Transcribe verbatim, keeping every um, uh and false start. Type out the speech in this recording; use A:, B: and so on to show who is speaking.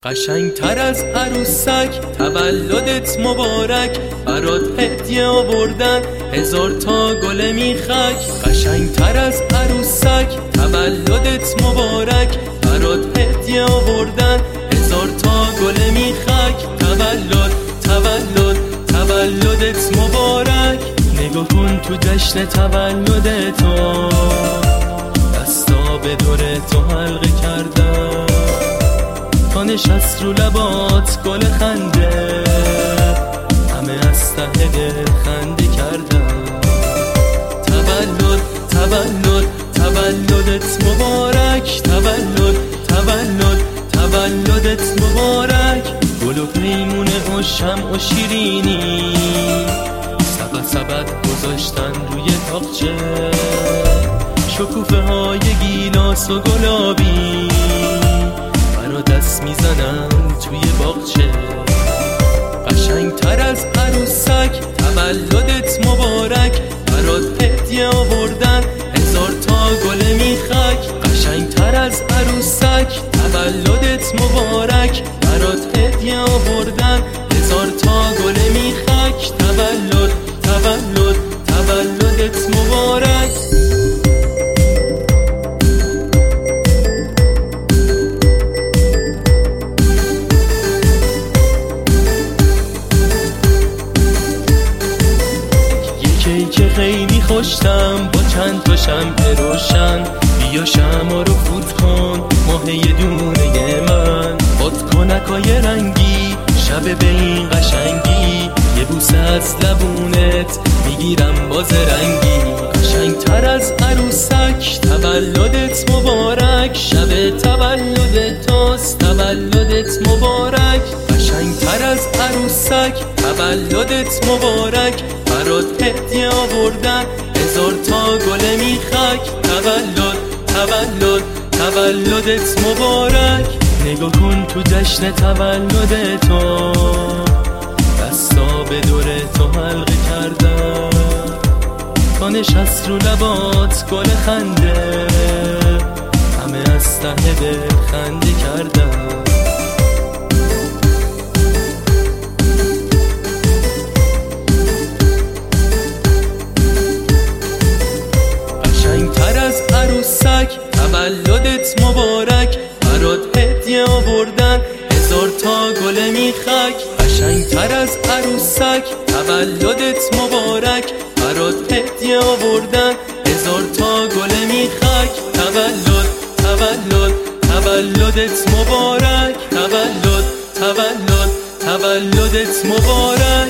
A: قشنگتر از عروسک تولدت مبارک، برات هدیه آوردن هزار تا گل میخک. قشنگتر از عروسک تولدت مبارک، برات هدیه آوردن هزار تا گل میخک. تولد تولد تولدت مبارک، نگاه کن تو جشن تولد تو، دستا به دور تو حلقه کردن، تا نشست رو لبات گل خنده، همه از ته دل خنده کردن. تولد تولد تولدت مبارک، تولد تولد تولدت مبارک. گل و پیمونه و شمع و شیرینی سبد سبد گذاشتن روی تاقچه، شکوفه های گیلاس و گلابی برا دست میزنن توی باغچه. قشنگتر از عروسک تولدت مبارک، برات هدیه آوردن هزار تا گل میخک. قشنگتر از عروسک تولدت مبارک، برات هدیه آوردن هزار تا گل میخک. تولد تولد تولدت مبارک. که خیلی خوشتم با چند تا شمع روشن، بیا شمع رو فوت کن ماه یه دونه من. بادکنکای رنگی شب به این قشنگی، یه بوسه از لبونت میگیرم باز رنگی. قشنگتر از عروسک تولدت مبارک، شب تولد توست تولدت مبارک. قشنگتر از عروسک تولدت مبارک، برات هدیه آوردن هزار تا گل میخک. تولد تولد تولدت مبارک، نگاه کن تو جشن تولد تو، دستا به دور تو حلقه کردن، تا نشست رو لبات گل خنده، همه از ته دل خنده کردن. قشنگتر از عروسک تولدت مبارک، برات هدیه آوردن هزار تا گل میخک. قشنگتر از عروسک تولدت مبارک، برات هدیه آوردن هزار تا گل میخک. تولد تولد تولدت مبارک، تولد تولد تولدت مبارک.